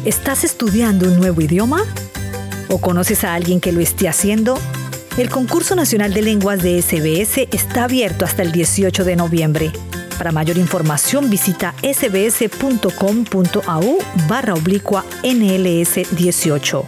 ¿Estás estudiando un nuevo idioma? ¿O conoces a alguien que lo esté haciendo? El Concurso Nacional de Lenguas de SBS está abierto hasta el 18 de noviembre. Para mayor información visita sbs.com.au/NLS18.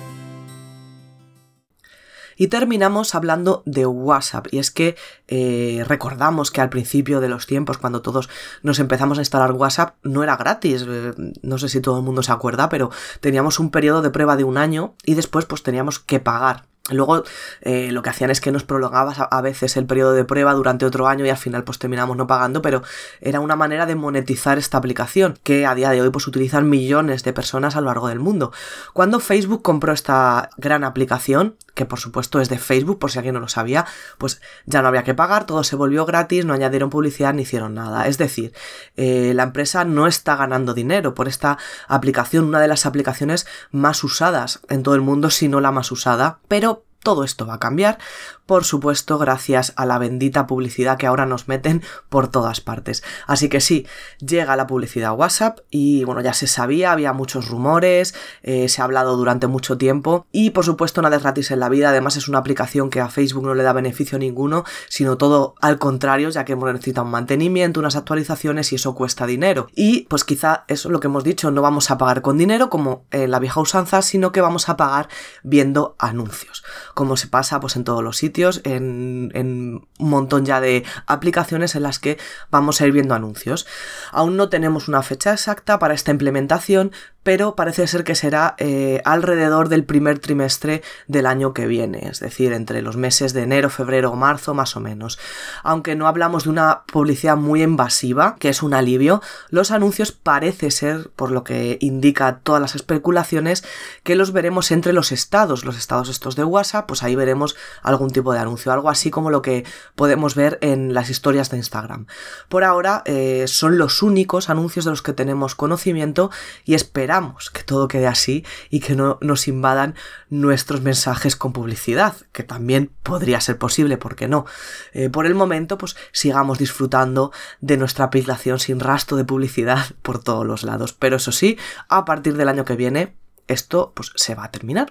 Y terminamos hablando de WhatsApp, y es que recordamos que al principio de los tiempos, cuando todos nos empezamos a instalar WhatsApp, no era gratis, no sé si todo el mundo se acuerda, pero teníamos un periodo de prueba de 1 año y después pues teníamos que pagar. Luego lo que hacían es que nos prolongabas a veces el periodo de prueba durante otro año y al final pues terminamos no pagando, pero era una manera de monetizar esta aplicación que a día de hoy pues utilizan millones de personas a lo largo del mundo. Cuando Facebook compró esta gran aplicación, que por supuesto es de Facebook, por si alguien no lo sabía, pues ya no había que pagar, todo se volvió gratis, no añadieron publicidad ni hicieron nada. Es decir, la empresa no está ganando dinero por esta aplicación, una de las aplicaciones más usadas en todo el mundo, si no la más usada, pero todo esto va a cambiar, por supuesto, gracias a la bendita publicidad que ahora nos meten por todas partes. Así que sí, llega la publicidad a WhatsApp y bueno, ya se sabía, había muchos rumores, se ha hablado durante mucho tiempo y por supuesto nada es gratis en la vida. Además es una aplicación que a Facebook no le da beneficio ninguno, sino todo al contrario, ya que necesita un mantenimiento, unas actualizaciones y eso cuesta dinero. Y pues quizá eso es lo que hemos dicho, no vamos a pagar con dinero como en la vieja usanza, sino que vamos a pagar viendo anuncios, como se pasa pues en todos los sitios, en un montón ya de aplicaciones en las que vamos a ir viendo anuncios. Aún no tenemos una fecha exacta para esta implementación, pero parece ser que será alrededor del primer trimestre del año que viene, es decir, entre los meses de enero, febrero o marzo más o menos. Aunque no hablamos de una publicidad muy invasiva, que es un alivio, los anuncios parece ser, por lo que indica todas las especulaciones, que los veremos entre los estados estos de WhatsApp, pues ahí veremos algún tipo de anuncio, algo así como lo que podemos ver en las historias de Instagram. Por ahora son los únicos anuncios de los que tenemos conocimiento y esperamos que todo quede así y que no nos invadan nuestros mensajes con publicidad, que también podría ser posible, ¿por qué no? Por el momento, pues sigamos disfrutando de nuestra aplicación sin rastro de publicidad por todos los lados. Pero eso sí, a partir del año que viene, esto pues se va a terminar.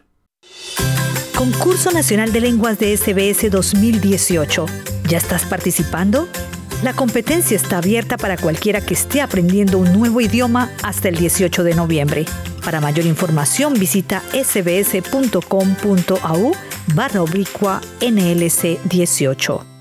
Concurso Nacional de Lenguas de SBS 2018. ¿Ya estás participando? La competencia está abierta para cualquiera que esté aprendiendo un nuevo idioma hasta el 18 de noviembre. Para mayor información visita sbs.com.au/NLS18.